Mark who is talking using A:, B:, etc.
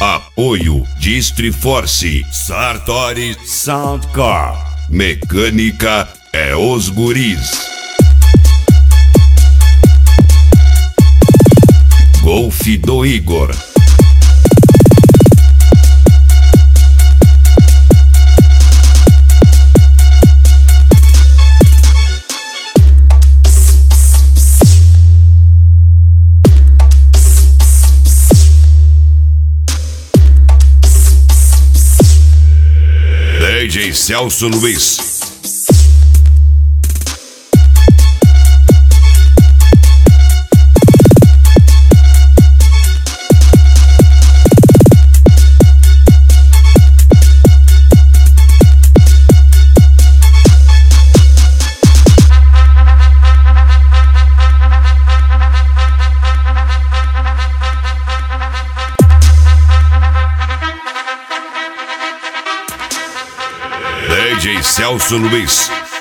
A: Apoio Distriforce, Sartori Soundcar. Mecânica é os guris. Golf do Igor. DJ Celso Luiz. DJ Celso Luiz.